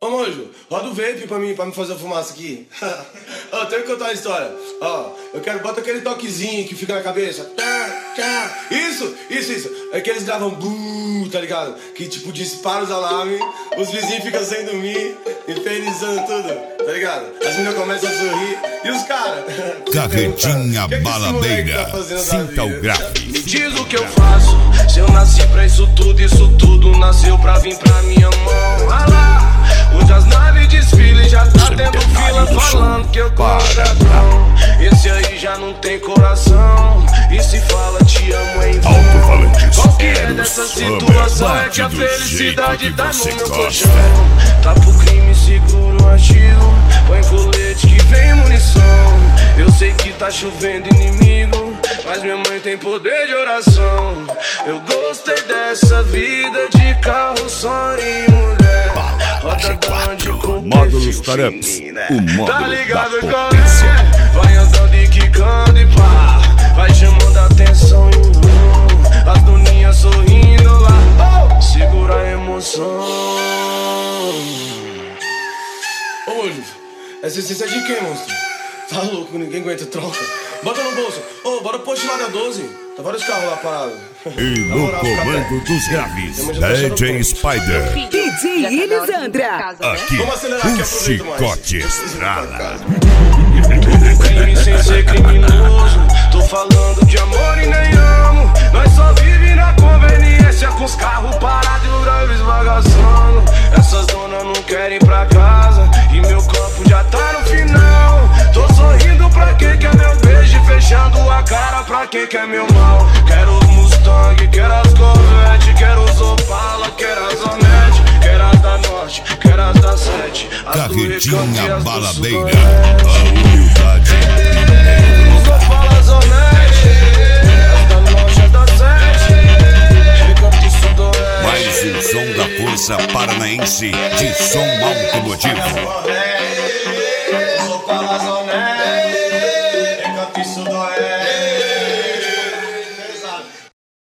Ô, Monjo, roda o vape pra me fazer a fumaça aqui. Ó, tenho que contar uma história. Ó, eu quero, bota aquele toquezinho que fica na cabeça. Isso. É que eles gravam tá ligado? Que tipo dispara os alarmes, os vizinhos ficam sem dormir, infernizando tudo, tá ligado? As meninas começam a sorrir e os caras. Carretinha baladeira, sinta o grave. Me diz o que eu faço, se eu nasci pra isso tudo nasceu pra vir pra minha mão. Ah lá, hoje as naves desfilam, já tá tendo fila falando que eu contratão. Esse aí já não tem coração, e se fala te amo em vão. Qual que é dessa situação? É que a felicidade tá no meu colchão. Tá pro crime, segura o artigo, põe colete que vem munição. Eu sei que tá chovendo inimigo, mas minha mãe tem poder de oração. Eu gostei dessa vida de carro, sonho e mulher. Roda de com Módulos Tareps, o módulo tá ligado, da qual potência. é? Vai andando e quicando e pá, vai chamando a atenção e as doninhas sorrindo lá, segura a emoção. Ô, Monjo, essa essência é de quem, monstro? Tá louco, ninguém aguenta, troca. Bota no bolso. Ô, bora post lá da 12. Tá vários carros lá parados. E no comando dos graves, DJ Spider. DJ Elisandra. Aqui, o chicote estrada. Crime sem ser criminoso, tô falando de amor e nem amo. Nós só vive na conveniência, com os carros parados e o drive esbagaçando. Essas donas não querem ir pra casa e meu copo já tá no final. Tô sorrindo pra quem quer meu beijo e fechando a cara pra quem quer meu mal. Quero os Mustang, quero as Corvette, quero os Opala, quero as Onete, quero as da Norte, quero as da Sete, as do Recanto e Carretinha as do baladeira, Sudoeste. a humildade. Os Opala, as Onete, as da Norte, as da Sete, Recanto e Sudoeste. Mais um som da força paranaense de som automotivo. Os Opala, as Onete, Recanto e Sudoeste.